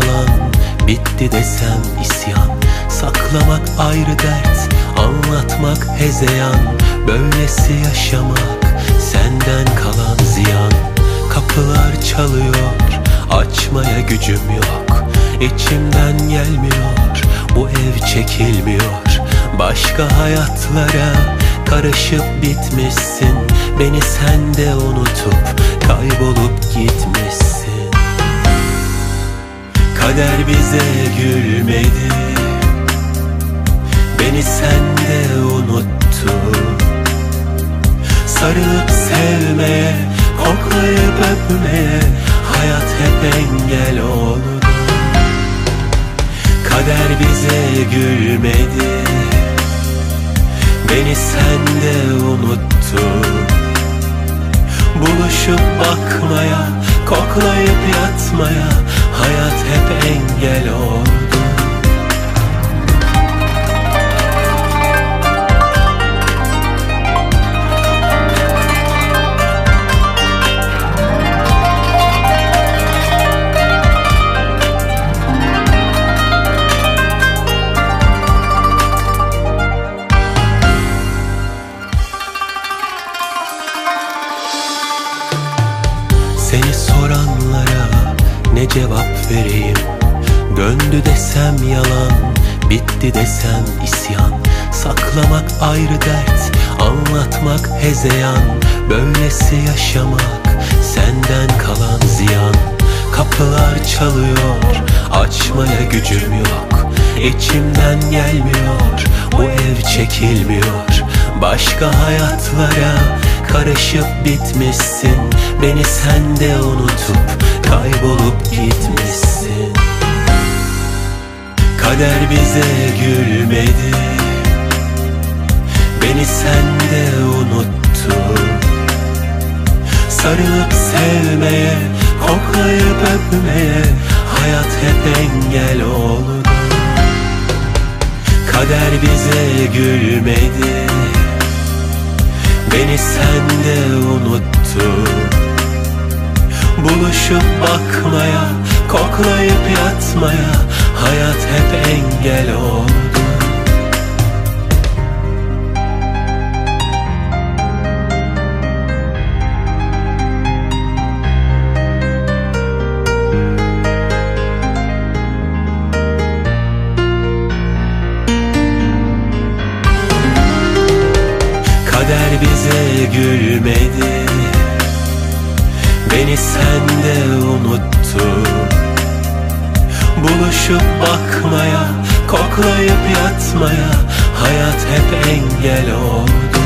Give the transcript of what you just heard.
yalan, bitti desem isyan. Saklamak ayrı dert, anlatmak hezeyan. Böylesi yaşamak senden kalan ziyan. Kapılar çalıyor, açmaya gücüm yok. İçimden gelmiyor, bu ev çekilmiyor. Başka hayatlara karışıp bitmişsin. Beni sende unutup kaybolup gitmişsin. Kader bize gülmedi, beni sende unuttu. Sarılıp sevmeye, koklayıp öpmeye hayat hep engel oldu. Kader bize gülmedi, beni sende unuttu. Buluşup bakmaya, koklayıp yatmaya hayat hep engel oldu. Seni soranlara ne cevap vereyim? Döndü desem yalan, bitti desem isyan. Saklamak ayrı dert, anlatmak hezeyan. Böylesi yaşamak senden kalan ziyan. Kapılar çalıyor, açmaya gücüm yok. İçimden gelmiyor, bu ev çekilmiyor. Başka hayatlara karışıp bitmişsin. Beni sende unutup kaybolup gitmişsin. Kader bize gülmedi, beni sende unuttu. Sarılıp sevmeye, koklayıp öpmeye hayat hep engel oldu. Kader bize gülmedi, beni sende unuttu. Buluşup bakmaya, koklayıp yatmaya hayat hep engel oldu. Kader bize gülmedi, beni sende unuttu. Buluşup bakmaya, koklayıp yatmaya hayat hep engel oldu.